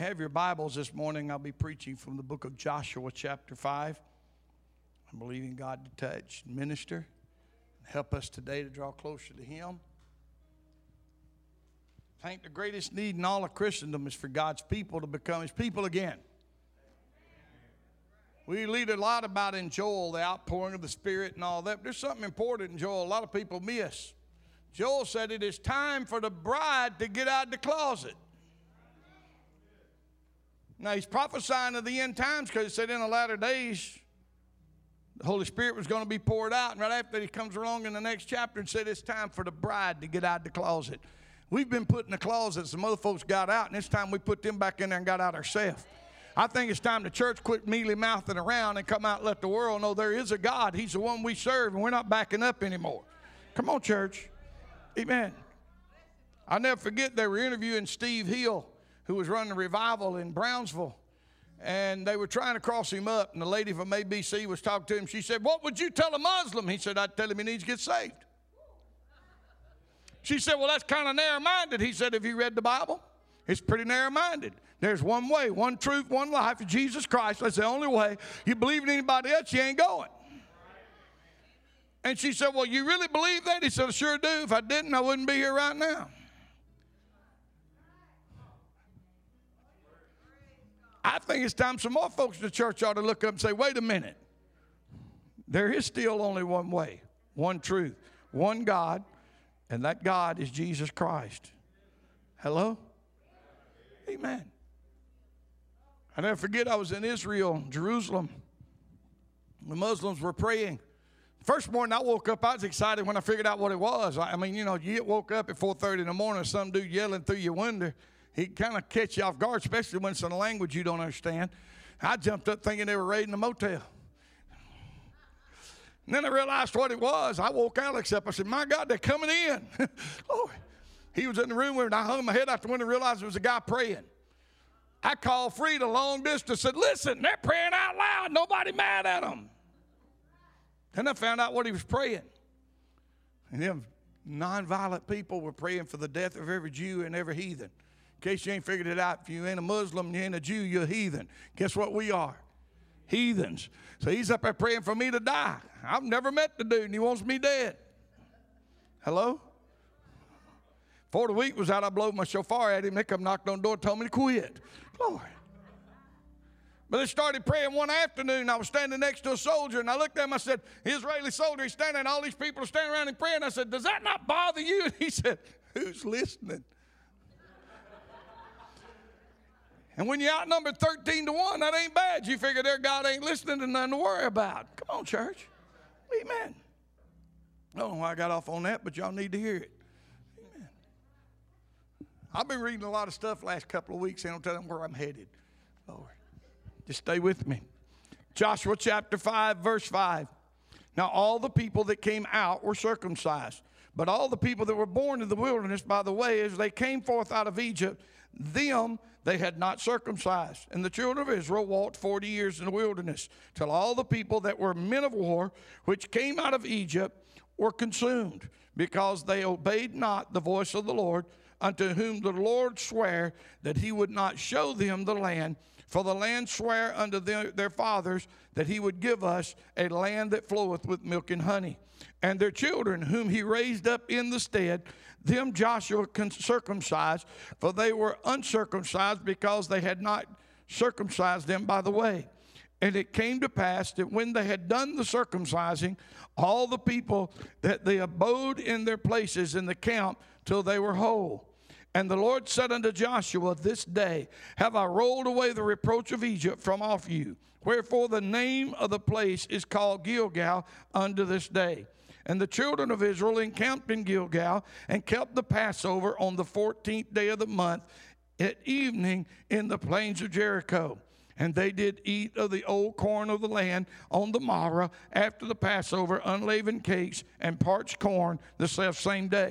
have your Bibles this morning, I'll be preaching from the book of Joshua chapter 5. I'm believing God to touch and minister and help us today to draw closer to Him. I think the greatest need in all of Christendom is for God's people to become His people again. We read a lot about in Joel, the outpouring of the Spirit and all that. But there's something important in Joel a lot of people miss. Joel said it is time for the bride to get out of the closet. Now, he's prophesying of the end times because he said in the latter days, the Holy Spirit was going to be poured out. And right after that, he comes along in the next chapter and said it's time for the bride to get out of the closet. We've been put in the closet. Some other folks got out, and it's time we put them back in there and got out ourselves. I think it's time the church quit mealy-mouthing around and come out and let the world know there is a God. He's the one we serve, and we're not backing up anymore. Come on, church. Amen. I'll never forget they were interviewing Steve Hill, who was running a revival in Brownsville, and they were trying to cross him up, and the lady from ABC was talking to him. She said, "What would you tell a Muslim?" He said, "I'd tell him he needs to get saved." She said, "Well, that's kind of narrow-minded." He said, "Have you read the Bible? It's pretty narrow-minded. There's one way, one truth, one life, Jesus Christ. That's the only way. You believe in anybody else, you ain't going." And she said, "Well, you really believe that?" He said, "I sure do. If I didn't, I wouldn't be here right now." I think it's time some more folks in the church ought to look up and say, wait a minute. There is still only one way, one truth, one God, and that God is Jesus Christ. Hello? Amen. I never forget I was in Israel, Jerusalem. The Muslims were praying. First morning I woke up, I was excited when I figured out what it was. I mean, you know, you woke up at 4:30 in the morning, some dude yelling through your window. He kind of catch you off guard, especially when it's in a language you don't understand. I jumped up thinking they were raiding a motel. And then I realized what it was. I woke Alex up. I said, "My God, they're coming in." Lord. He was in the room and I hung my head out the window and realized it was a guy praying. I called Frida long distance, said, "Listen, they're praying out loud. Nobody mad at them." And I found out what he was praying. And them nonviolent people were praying for the death of every Jew and every heathen. In case you ain't figured it out, if you ain't a Muslim, you ain't a Jew, you're a heathen. Guess what we are? Heathens. So he's up there praying for me to die. I've never met the dude, and he wants me dead. Hello? Before the week was out, I blew my shofar at him. They come knocked on the door and told me to quit. Glory. But they started praying one afternoon. I was standing next to a soldier, and I looked at him. I said, "Israeli soldier, he's standing, and all these people are standing around and praying." I said, "Does that not bother you?" And he said, "Who's listening?" And when you're outnumbered 13-1, that ain't bad. You figure their God ain't listening and nothing to worry about. Come on, church. Amen. I don't know why I got off on that, but y'all need to hear it. Amen. I've been reading a lot of stuff last couple of weeks, and I'm telling them where I'm headed. Lord, just stay with me. Joshua chapter 5, verse 5. Now all the people that came out were circumcised, but all the people that were born in the wilderness, by the way, as they came forth out of Egypt, them they had not circumcised. And the children of Israel walked 40 years in the wilderness, till all the people that were men of war, which came out of Egypt, were consumed, because they obeyed not the voice of the Lord, unto whom the Lord sware that he would not show them the land. For the land sware unto their fathers that he would give us a land that floweth with milk and honey. And their children, whom he raised up in the stead, them Joshua circumcised, for they were uncircumcised, because they had not circumcised them by the way. And it came to pass that when they had done the circumcising, all the people that they abode in their places in the camp till they were whole. And the Lord said unto Joshua, "This day have I rolled away the reproach of Egypt from off you. Wherefore the name of the place is called Gilgal unto this day." And the children of Israel encamped in Gilgal, and kept the Passover on the 14th day of the month at evening in the plains of Jericho. And they did eat of the old corn of the land on the morrow after the Passover, unleavened cakes and parched corn the selfsame day.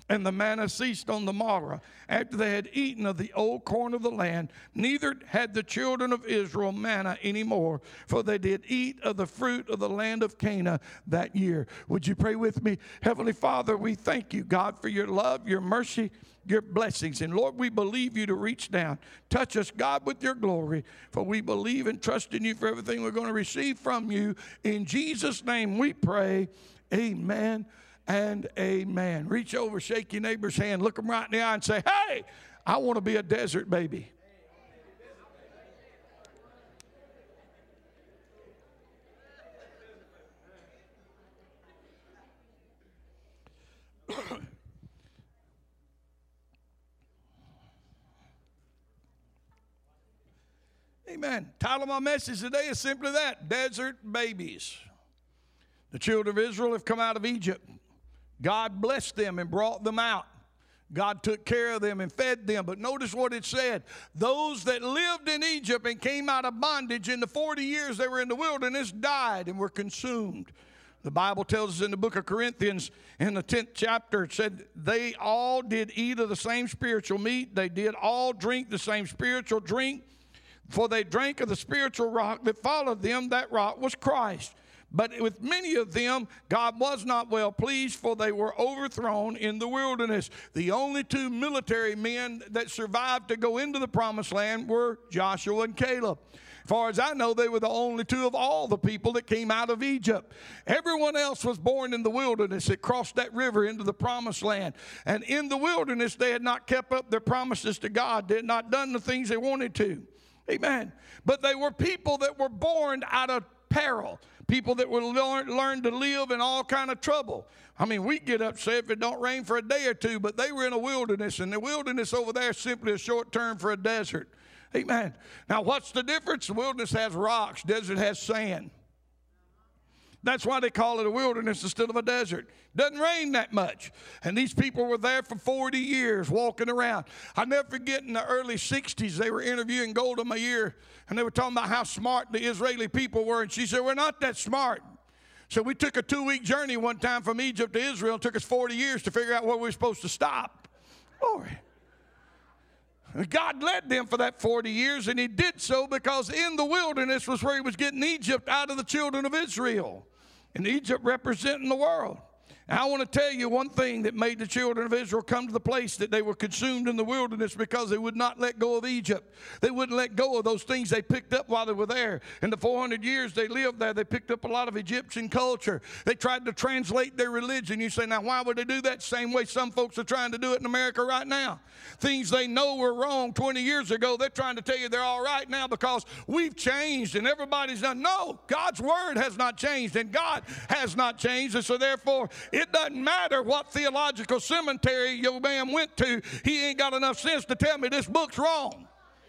And the manna ceased on the morrow, after they had eaten of the old corn of the land. Neither had the children of Israel manna any more, for they did eat of the fruit of the land of Canaan that year. Would you pray with me? Heavenly Father, we thank you, God, for your love, your mercy, your blessings. And Lord, we believe you to reach down. Touch us, God, with your glory, for we believe and trust in you for everything we're going to receive from you. In Jesus' name we pray. Amen and amen. Reach over, shake your neighbor's hand, look them right in the eye and say, hey, I want to be a desert baby. Amen. Title of my message today is simply that, Desert Babies. The children of Israel have come out of Egypt. God blessed them and brought them out. God took care of them and fed them. But notice what it said. Those that lived in Egypt and came out of bondage in the 40 years they were in the wilderness died and were consumed. The Bible tells us in the book of Corinthians in the 10th chapter, it said they all did eat of the same spiritual meat. They did all drink the same spiritual drink. For they drank of the spiritual rock that followed them. That rock was Christ. But with many of them, God was not well pleased, for they were overthrown in the wilderness. The only two military men that survived to go into the promised land were Joshua and Caleb. As far as I know, they were the only two of all the people that came out of Egypt. Everyone else was born in the wilderness that crossed that river into the promised land. And in the wilderness, they had not kept up their promises to God. They had not done the things they wanted to. Amen. But they were people that were born out of peril. People that would learn to live in all kind of trouble. I mean, we get upset if it don't rain for a day or two, but they were in a wilderness, and the wilderness over there is simply a short term for a desert. Amen. Now, what's the difference? The wilderness has rocks. Desert has sand. That's why they call it a wilderness instead of a desert. Doesn't rain that much. And these people were there for 40 years walking around. I'll never forget in the early 60s, they were interviewing Golda Meir, and they were talking about how smart the Israeli people were. And she said, we're not that smart. So we took a 2-week journey one time from Egypt to Israel. It took us 40 years to figure out where we were supposed to stop. Glory. God led them for that 40 years, and he did so because in the wilderness was where he was getting Egypt out of the children of Israel. And Egypt representing the world. And I want to tell you one thing that made the children of Israel come to the place that they were consumed in the wilderness, because they would not let go of Egypt. They wouldn't let go of those things they picked up while they were there. In the 400 years they lived there, they picked up a lot of Egyptian culture. They tried to translate their religion. You say, now why would they do that? Same way some folks are trying to do it in America right now. Things they know were wrong 20 years ago, they're trying to tell you they're all right now because we've changed and everybody's done. No, God's word has not changed and God has not changed. And so therefore, it doesn't matter what theological cemetery your man went to. He ain't got enough sense to tell me this book's wrong.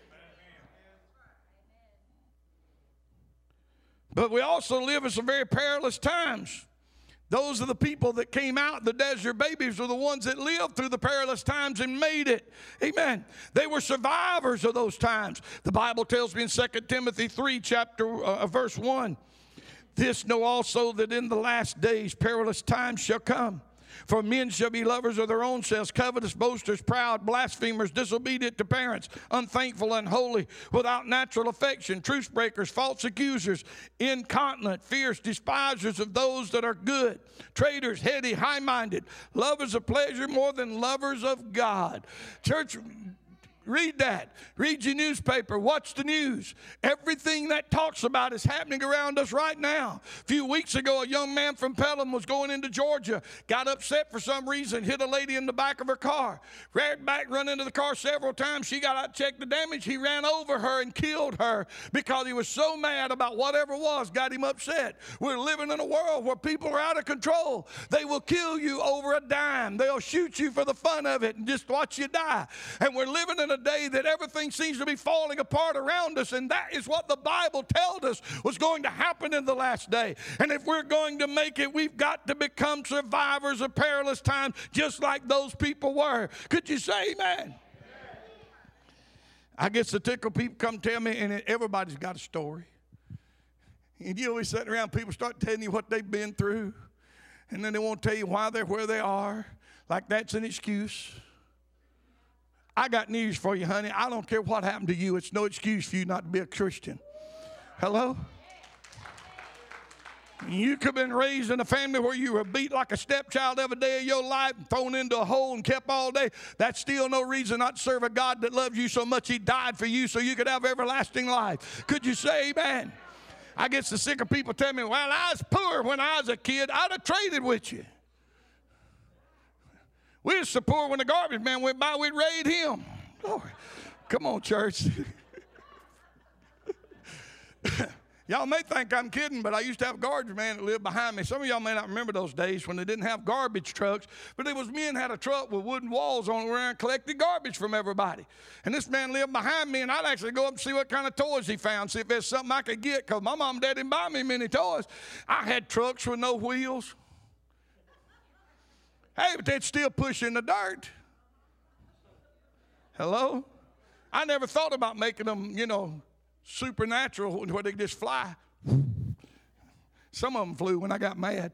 But we also live in some very perilous times. Those are the people that came out, the desert babies, are the ones that lived through the perilous times and made it. Amen. They were survivors of those times. The Bible tells me in 2 Timothy 3, verse 1, this know also that in the last days perilous times shall come. For men shall be lovers of their own selves, covetous, boasters, proud, blasphemers, disobedient to parents, unthankful, unholy, without natural affection, truce breakers, false accusers, incontinent, fierce, despisers of those that are good, traitors, heady, high-minded, lovers of pleasure more than lovers of God. Church, read that. Read your newspaper. Watch the news. Everything that talks about is happening around us right now. A few weeks ago, a young man from Pelham was going into Georgia, got upset for some reason, hit a lady in the back of her car, ran back, run into the car several times. She got out, checked the damage. He ran over her and killed her because he was so mad about whatever was, got him upset. We're living in a world where people are out of control. They will kill you over a dime. They'll shoot you for the fun of it and just watch you die. And we're living in a day that everything seems to be falling apart around us, and that is what the Bible told us was going to happen in the last day. And if we're going to make it, we've got to become survivors of perilous times just like those people were. Could you say amen? I guess the tickle people come tell me, and everybody's got a story. And you always sitting around, people start telling you what they've been through, and then they won't tell you why they're where they are. Like that's an excuse. I got news for you, honey. I don't care what happened to you. It's no excuse for you not to be a Christian. Hello? You could have been raised in a family where you were beat like a stepchild every day of your life, thrown into a hole and kept all day. That's still no reason not to serve a God that loves you so much He died for you so you could have everlasting life. Could you say amen? I get so sick of people telling me, well, I was poor when I was a kid. I'd have traded with you. We was so poor when the garbage man went by, we'd raid him. Glory. Come on, church. Y'all may think I'm kidding, but I used to have a garbage man that lived behind me. Some of y'all may not remember those days when they didn't have garbage trucks, but it was men had a truck with wooden walls on it where I collected garbage from everybody. And this man lived behind me, and I'd actually go up and see what kind of toys he found, see if there's something I could get, because my mom and dad didn't buy me many toys. I had trucks with no wheels. Hey, but they'd still push in the dirt. Hello? I never thought about making them, supernatural where they just fly. Some of them flew when I got mad.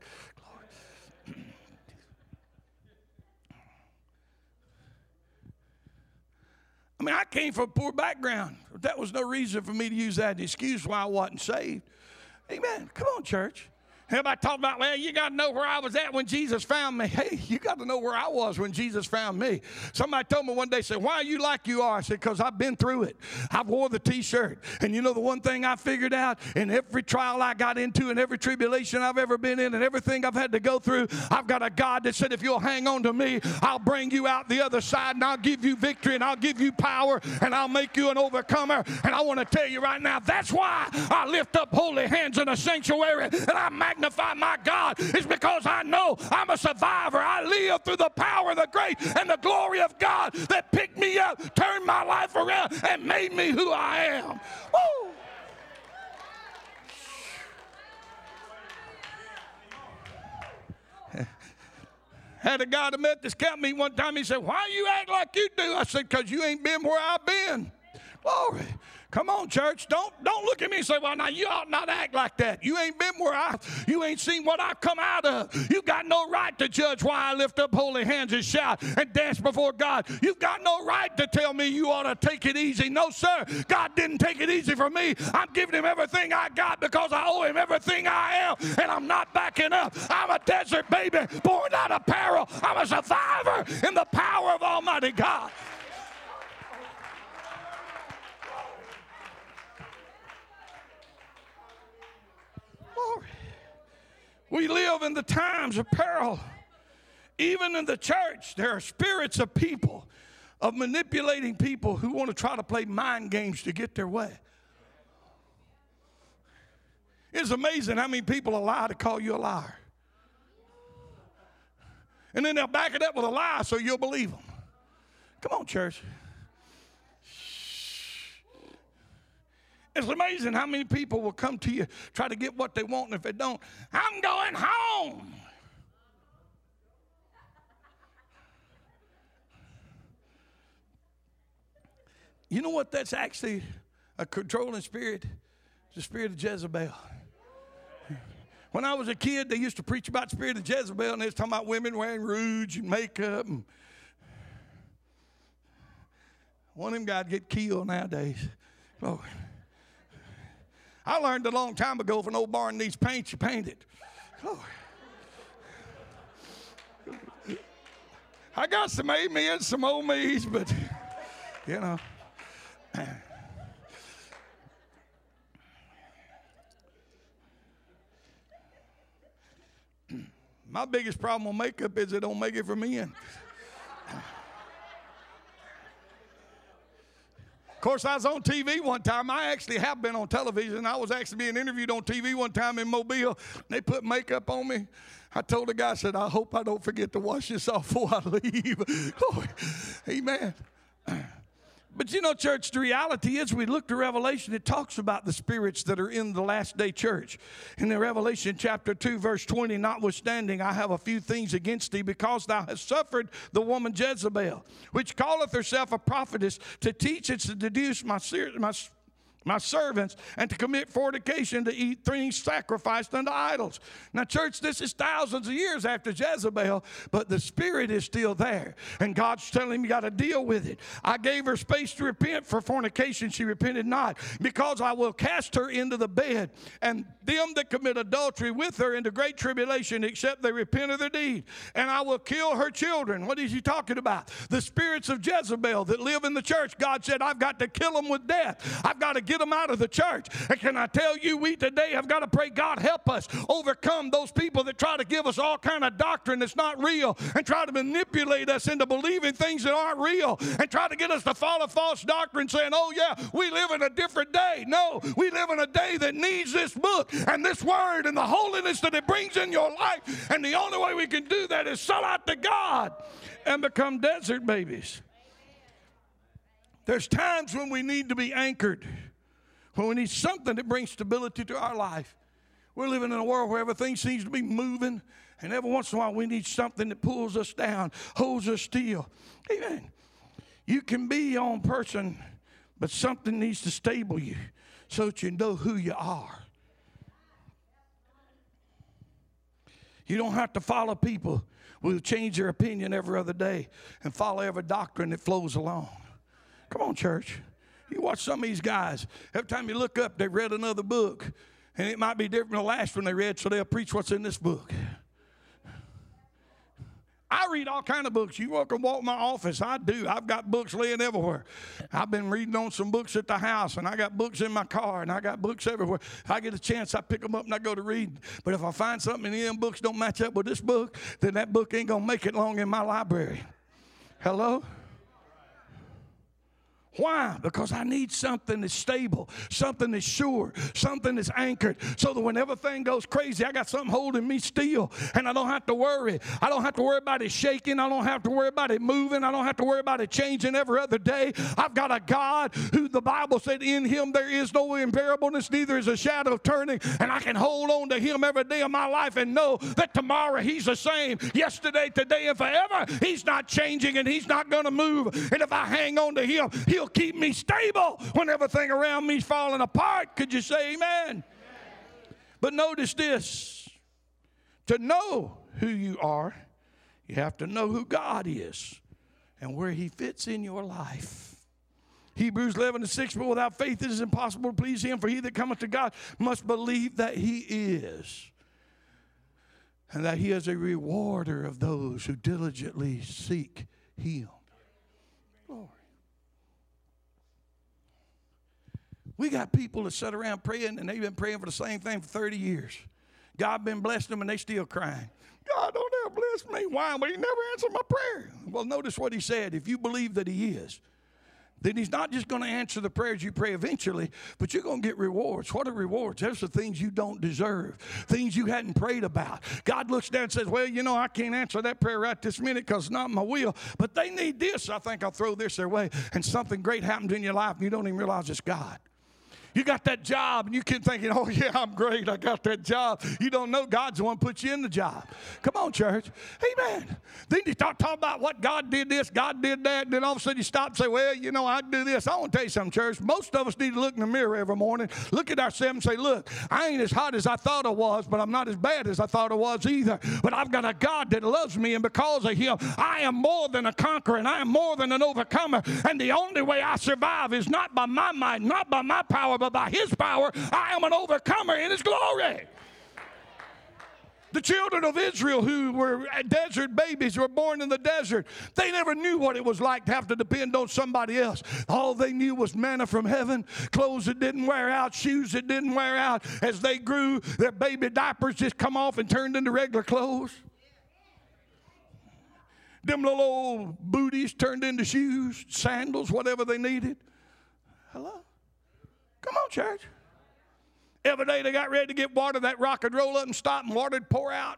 I mean, I came from a poor background. That was no reason for me to use that excuse why I wasn't saved. Amen. Come on, church. Everybody talk about, well, you got to know where I was at when Jesus found me. Hey, you got to know where I was when Jesus found me. Somebody told me one day, said, why are you like you are? I said, because I've been through it. I wore the T-shirt. And you know the one thing I figured out in every trial I got into and every tribulation I've ever been in and everything I've had to go through, I've got a God that said, if you'll hang on to me, I'll bring you out the other side and I'll give you victory and I'll give you power and I'll make you an overcomer. And I want to tell you right now, that's why I lift up holy hands in a sanctuary and I magnify my God. Is because I know I'm a survivor. I live through the power, the grace, and the glory of God that picked me up, turned my life around, and made me who I am. Woo! Had a guy that met this camp meeting one time. He said, why you act like you do? I said, because you ain't been where I've been. Glory. Come on, church. Don't look at me and say, well, now you ought not act like that. You ain't been where you ain't seen what I've come out of. You got no right to judge why I lift up holy hands and shout and dance before God. You've got no right to tell me you ought to take it easy. No, sir. God didn't take it easy for me. I'm giving him everything I got because I owe him everything I am, and I'm not backing up. I'm a desert baby born out of peril. I'm a survivor in the power of Almighty God. We live in the times of peril. Even in the church, there are spirits of people, of manipulating people who want to try to play mind games to get their way. It's amazing how many people lie to call you a liar. And then they'll back it up with a lie so you'll believe them. Come on, church. It's amazing how many people will come to you, try to get what they want, and if they don't, I'm going home. You know what? That's actually a controlling spirit. It's the spirit of Jezebel. When I was a kid, they used to preach about the spirit of Jezebel, and they was talking about women wearing rouge and makeup. And one of them guys get killed nowadays. Oh. I learned a long time ago if an old barn needs paint, you paint it. Oh. I got some amens, some old me's, but, you know. My biggest problem with makeup is it don't make it for men. Of course, I was on TV one time. I actually have been on television. I was actually being interviewed on TV one time in Mobile. They put makeup on me. I told the guy, I said, I hope I don't forget to wash this off before I leave. Oh, amen. But you know, church, the reality is we look to Revelation, it talks about the spirits that are in the last day church. In the Revelation chapter 2, verse 20, notwithstanding, I have a few things against thee, because thou hast suffered the woman Jezebel, which calleth herself a prophetess, to teach and to seduce my my servants, and to commit fornication, to eat things sacrificed unto idols. Now, church, this is thousands of years after Jezebel, but the spirit is still there. And God's telling him you got to deal with it. I gave her space to repent for fornication. She repented not. Because I will cast her into the bed, and them that commit adultery with her into great tribulation, except they repent of their deed. And I will kill her children. What is he talking about? The spirits of Jezebel that live in the church. God said, I've got to kill them with death. I've got to get them out of the church. And can I tell you, we today have got to pray, God, help us overcome those people that try to give us all kind of doctrine that's not real and try to manipulate us into believing things that aren't real and try to get us to follow false doctrine saying, oh yeah, we live in a different day. No, we live in a day that needs this book and this word and the holiness that it brings in your life. And the only way we can do that is sell out to God and become desert babies. There's times when we need to be anchored, when we need something that brings stability to our life. We're living in a world where everything seems to be moving, and every once in a while we need something that pulls us down, holds us still. Amen. You can be your own person, but something needs to stable you so that you know who you are. You don't have to follow people who change their opinion every other day and follow every doctrine that flows along. Come on, church. You watch some of these guys. Every time you look up, they've read another book. And it might be different than the last one they read, so they'll preach what's in this book. I read all kind of books. You can walk my office. I do. I've got books laying everywhere. I've been reading on some books at the house, and I got books in my car, and I got books everywhere. If I get a chance, I pick them up and I go to read. But if I find something in them books don't match up with this book, then that book ain't going to make it long in my library. Hello? Why? Because I need something that's stable, something that's sure, something that's anchored, so that when everything goes crazy, I got something holding me still, and I don't have to worry. I don't have to worry about it shaking. I don't have to worry about it moving. I don't have to worry about it changing every other day. I've got a God who the Bible said in him there is no invariableness, neither is a shadow of turning, and I can hold on to him every day of my life and know that tomorrow he's the same, yesterday, today, and forever. He's not changing, and he's not going to move, and if I hang on to him, he'll keep me stable when everything around me's falling apart. Could you say amen? Amen? But notice this. To know who you are, you have to know who God is and where he fits in your life. Hebrews 11:6, but without faith it is impossible to please him, for he that cometh to God must believe that he is, and that he is a rewarder of those who diligently seek him. Glory. We got people that sit around praying, and they've been praying for the same thing for 30 years. God been blessing them, and they still crying. God, don't ever bless me. Why? Well, he never answered my prayer. Well, notice what he said. If you believe that he is, then he's not just going to answer the prayers you pray eventually, but you're going to get rewards. What are rewards? Those are things you don't deserve, things you hadn't prayed about. God looks down and says, well, you know, I can't answer that prayer right this minute because it's not my will, but they need this. I think I'll throw this their way, and something great happens in your life, and you don't even realize it's God. You got that job, and you keep thinking, oh, yeah, I'm great. I got that job. You don't know God's the one who put you in the job. Come on, church. Amen. Then you start talking about what God did this, God did that, and then all of a sudden you stop and say, well, you know, I do this. I want to tell you something, church. Most of us need to look in the mirror every morning, look at ourselves and say, look, I ain't as hot as I thought I was, but I'm not as bad as I thought I was either. But I've got a God that loves me, and because of him, I am more than a conqueror, and I am more than an overcomer. And the only way I survive is not by my might, not by my power, but by his power. I am an overcomer in his glory. The children of Israel who were desert babies, who were born in the desert, they never knew what it was like to have to depend on somebody else. All they knew was manna from heaven, clothes that didn't wear out, shoes that didn't wear out. As they grew, their baby diapers just come off and turned into regular clothes. Them little old booties turned into shoes, sandals, whatever they needed. Hello? Come on, church. Every day they got ready to get water, that rock would roll up and stop and water would pour out.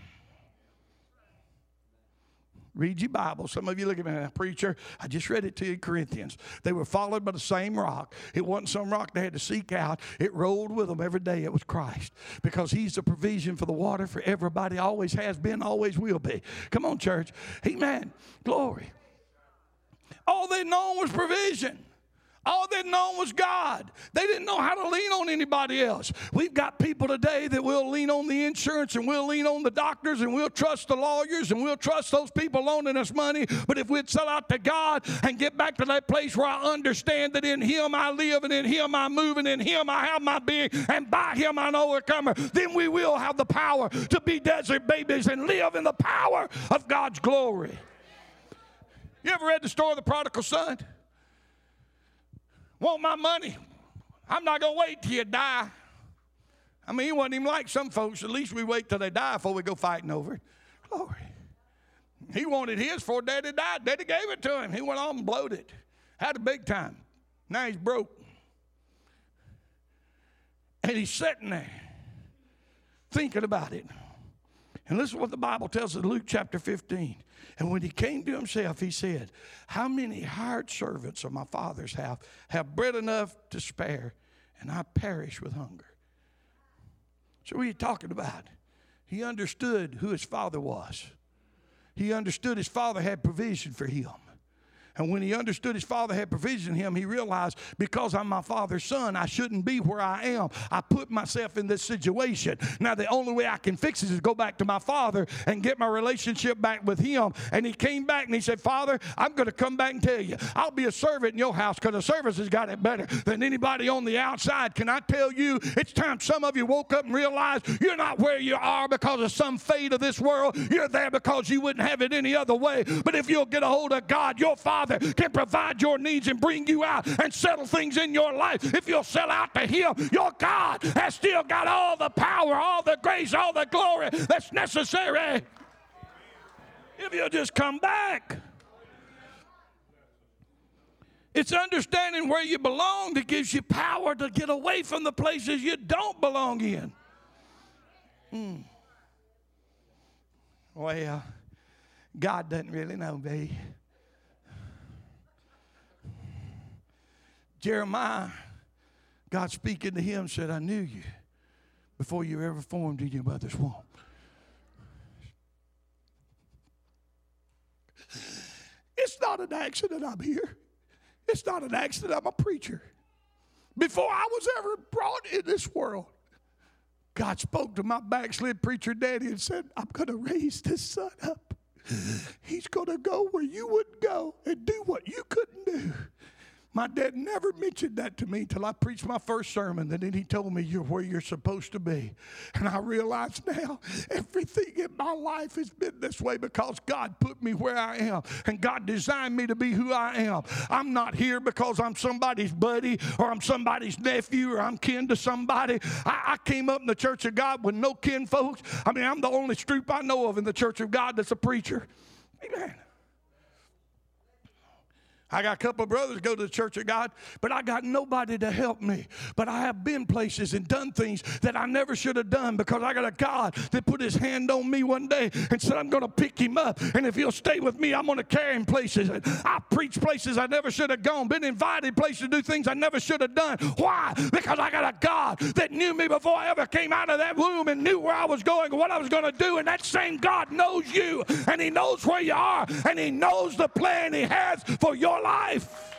Read your Bible. Some of you look at me, preacher, I just read it to you in Corinthians. They were followed by the same rock. It wasn't some rock they had to seek out. It rolled with them every day. It was Christ, because he's the provision for the water for everybody. Always has been, always will be. Come on, church. Amen. Glory. All they known was provision. All they'd known was God. They didn't know how to lean on anybody else. We've got people today that will lean on the insurance and we'll lean on the doctors and we'll trust the lawyers and we'll trust those people loaning us money. But if we'd sell out to God and get back to that place where I understand that in Him I live and in Him I move and in Him I have my being and by Him I'm an overcomer, then we will have the power to be desert babies and live in the power of God's glory. You ever read the story of the prodigal son? Want my money? I'm not going to wait till you die. I mean, he wasn't even like some folks. At least we wait till they die before we go fighting over it. Glory. He wanted his before Daddy died. Daddy gave it to him. He went on and blowed it. Had a big time. Now he's broke. And he's sitting there thinking about it. And listen to what the Bible tells us in Luke chapter 15. And when he came to himself, he said, how many hired servants of my father's house have bread enough to spare, and I perish with hunger? So what are you talking about? He understood who his father was. He understood his father had provision for him. And when he understood his father had provision him, he realized because I'm my father's son, I shouldn't be where I am. I put myself in this situation. Now, the only way I can fix it is go back to my father and get my relationship back with him. And he came back and he said, Father, I'm going to come back and tell you, I'll be a servant in your house because the service has got it better than anybody on the outside. Can I tell you, it's time some of you woke up and realized you're not where you are because of some fate of this world. You're there because you wouldn't have it any other way. But if you'll get a hold of God, your Father can provide your needs and bring you out and settle things in your life. If you'll sell out to Him, your God has still got all the power, all the grace, all the glory that's necessary. If you'll just come back. It's understanding where you belong that gives you power to get away from the places you don't belong in. Well, God doesn't really know me. Jeremiah, God speaking to him, said, I knew you before you were ever formed in your mother's womb. It's not an accident I'm here. It's not an accident I'm a preacher. Before I was ever brought in this world, God spoke to my backslid preacher daddy and said, I'm going to raise this son up. He's going to go where you wouldn't go and do what you couldn't do. My dad never mentioned that to me until I preached my first sermon, and then he told me you're where you're supposed to be. And I realize now everything in my life has been this way because God put me where I am, and God designed me to be who I am. I'm not here because I'm somebody's buddy or I'm somebody's nephew or I'm kin to somebody. I came up in the Church of God with no kin folks. I mean, I'm the only Stroop I know of in the Church of God that's a preacher. Amen. I got a couple of brothers go to the Church of God, but I got nobody to help me. But I have been places and done things that I never should have done because I got a God that put His hand on me one day and said, I'm going to pick him up. And if he'll stay with me, I'm going to carry him places. And I preached places I never should have gone, been invited places to do things I never should have done. Why? Because I got a God that knew me before I ever came out of that womb and knew where I was going and what I was going to do. And that same God knows you, and He knows where you are, and He knows the plan He has for your life.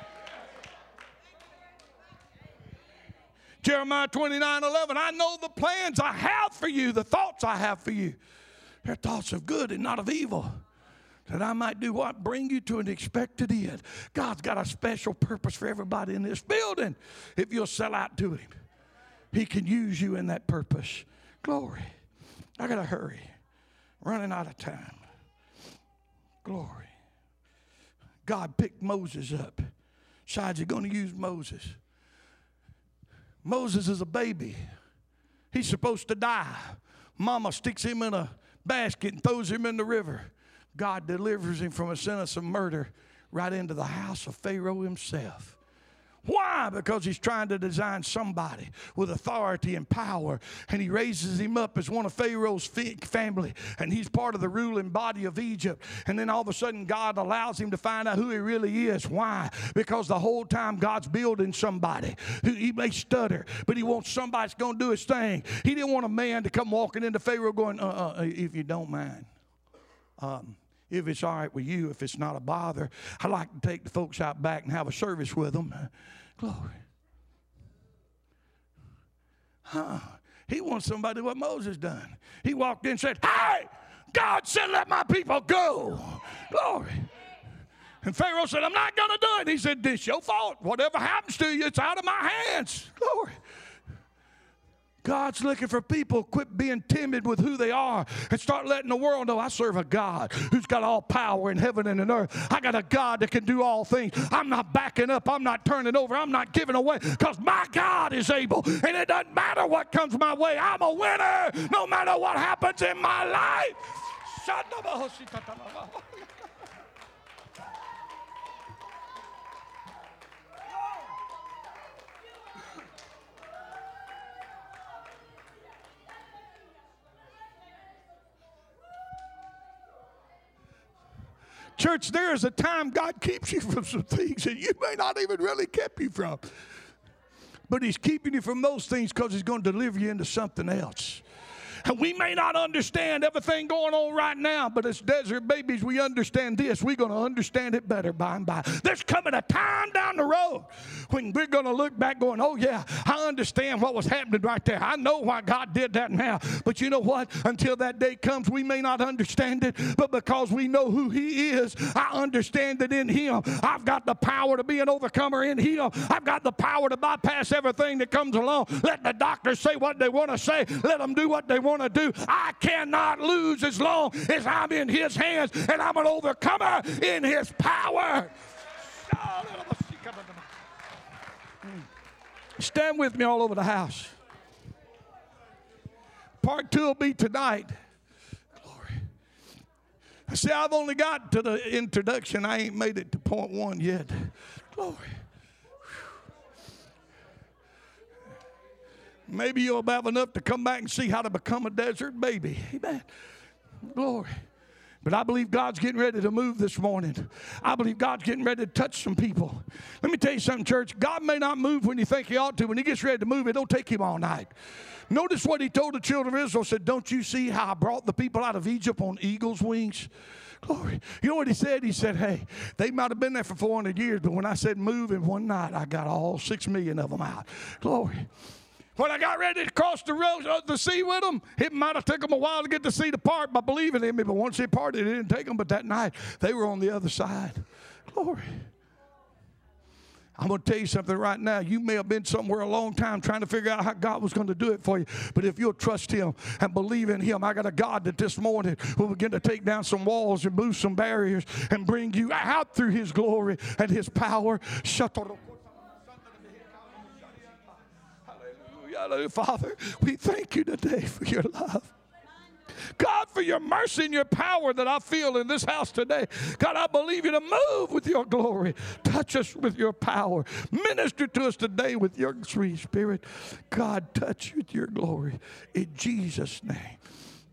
Jeremiah 29:11, I know the plans I have for you, the thoughts I have for you. They're thoughts of good and not of evil, that I might do what? Bring you to an expected end. God's got a special purpose for everybody in this building. If you'll sell out to Him, He can use you in that purpose. Glory. I got to hurry. Running out of time. Glory. God picked Moses up. Decides He's going to use Moses. Moses is a baby. He's supposed to die. Mama sticks him in a basket and throws him in the river. God delivers him from a sentence of murder right into the house of Pharaoh himself. Why? Because He's trying to design somebody with authority and power, and He raises him up as one of Pharaoh's family, and he's part of the ruling body of Egypt. And then all of a sudden God allows him to find out who he really is. Why? Because the whole time God's building somebody who He may stutter, but He wants somebody that's going to do His thing. He didn't want a man to come walking into Pharaoh going, if you don't mind, If it's all right with you, if it's not a bother, I'd like to take the folks out back and have a service with them. Glory. He wants somebody what Moses done. He walked in and said, hey, God said let my people go. Glory. And Pharaoh said, I'm not going to do it. He said, this your fault. Whatever happens to you, it's out of my hands. Glory. God's looking for people. Quit being timid with who they are and start letting the world know I serve a God who's got all power in heaven and in earth. I got a God that can do all things. I'm not backing up. I'm not turning over. I'm not giving away because my God is able. And it doesn't matter what comes my way. I'm a winner no matter what happens in my life. Church, there is a time God keeps you from some things that you may not even really kept you from. But he's keeping you from those things because he's going to deliver you into something else. And we may not understand everything going on right now, but as desert babies, we understand this. We're going to understand it better by and by. There's coming a time down the road when we're going to look back going, oh, yeah, I understand what was happening right there. I know why God did that now. But you know what? Until that day comes, we may not understand it, but because we know who he is, I understand that in him, I've got the power to be an overcomer in him. I've got the power to bypass everything that comes along. Let the doctors say what they want to say. Let them do what they want to do. I cannot lose as long as I'm in his hands, and I'm an overcomer in his power. Stand with me all over the house. Part 2 will be tonight. Glory. See, I've only got to the introduction. I ain't made it to point 1 yet. Glory. Maybe you'll have enough to come back and see how to become a desert baby. Amen. Glory. But I believe God's getting ready to move this morning. I believe God's getting ready to touch some people. Let me tell you something, church. God may not move when you think he ought to. When he gets ready to move, it don't take him all night. Notice what he told the children of Israel. Said, don't you see how I brought the people out of Egypt on eagle's wings? Glory. You know what he said? He said, hey, they might have been there for 400 years, but when I said move in one night, I got all 6 million of them out. Glory. When I got ready to cross the sea with them, it might have taken them a while to get the sea to part by believing in me, but once they parted, it didn't take them. But that night, they were on the other side. Glory. I'm going to tell you something right now. You may have been somewhere a long time trying to figure out how God was going to do it for you. But if you'll trust him and believe in him, I got a God that this morning will begin to take down some walls and move some barriers and bring you out through his glory and his power. Father, we thank you today for your love. God, for your mercy and your power that I feel in this house today. God, I believe you to move with your glory. Touch us with your power. Minister to us today with your sweet spirit. God, touch with your glory. In Jesus' name.